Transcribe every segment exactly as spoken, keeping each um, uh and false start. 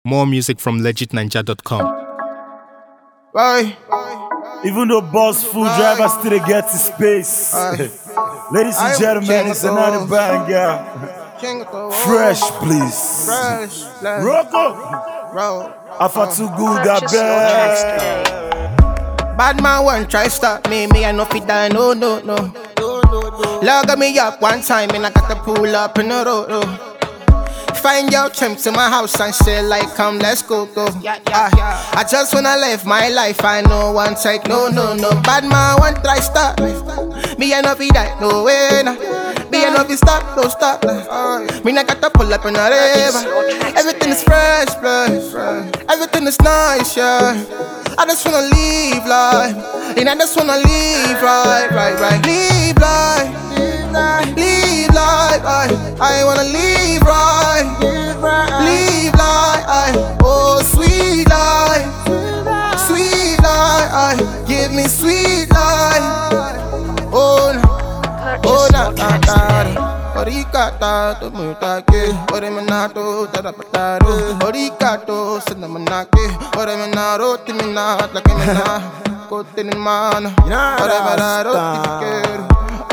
More music from legit ninja dot com. Bye. Even though boss food driver still get his space. Ladies and gentlemen, it's another banger. Fresh, please. Fresh, Rocco. Bro. I feel too good, I bet. Bad man won't try stop me, me I know fit die, no, no, no. Log me up one time and I got to pull up in the road. Oh. Find your trim to my house and say like, come, let's go, go. Yeah, yeah, yeah. I, I just wanna live my life, I know one take, no, no, no. Bad man won't try stop me, I know fit die, no way, nah. Me I know fit stop, don't stop. Nah. Me I got to pull up in the river. Everything is fresh, fresh. Everything is nice, yeah. I just wanna live life, and I just wanna live right, right, right. Live life, live life, I, I wanna live right, live life, I, oh sweet life, sweet life, I, give me sweet life, oh na, oh na, na, na. Orikato, to mutake, ore menato, tarapataro, orikato, sanamanake, ore menaro, timina, lakemena, kotin mana, ore menaro, tikero.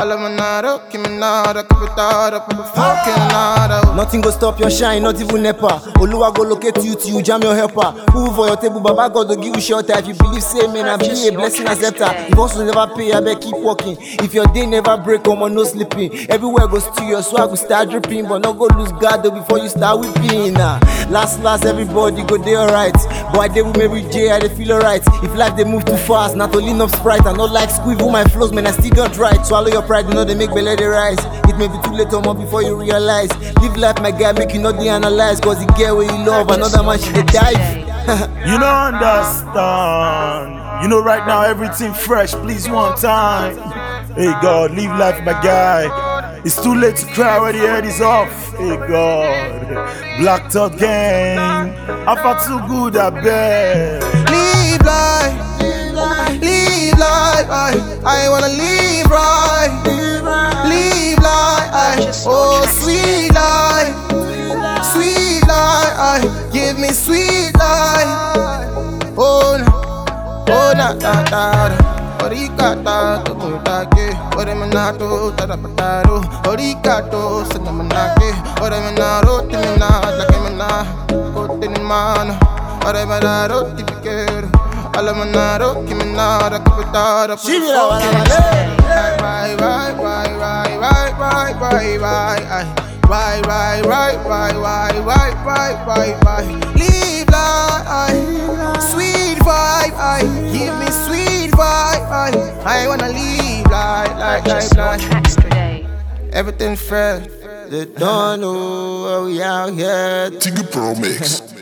Nothing go stop your shine, not even Nepa. Oluwa go locate you till you jam your helper. Move for your table, Baba God will give you shelter. If you believe, say man, I've been a blessing acceptor. If also never pay, I bet keep walking. If your day never break, come on, no sleeping. Everywhere goes to your swag, will start dripping. But not go lose guard though before you start whipping. Nah. Last, last, everybody go there alright. But I did with Mary J, I they feel alright. If life they move too fast, not to lean up Sprite. I not like squeeze with my flows, man, I still don't right. Swallow your pride, you know they make belly they rise. It may be too late or more before you realize. Live life, my guy, make you not the analyze. Cause you get where you love, another man should dive. You don't understand. You know right now everything fresh, please one time. Hey God, live life, my guy. It's too late to cry when the head is off. Hey God, Black Top Gang. I feel too good, I bet. Live life, live life, I, I wanna live right, live life, I, oh sweet life, sweet life, I, give me sweet life, oh na, oh na, na, na. Orikato, to mutake, ore menato, tarapataro, orikato, sanamanake, ore menaro, timina, lakemena, kotin mana, ore menaro, tipikero, alamanaro, kimenara, kapitara, Why, why, why, why, why, why, why, why, why, why, why, why, why, why, why, why, why, live life, sweet vibe, I give me sweet vibe, I, I wanna live life, life, life, life. Everything fresh, they don't know how we out here. Tigger Pro Mix.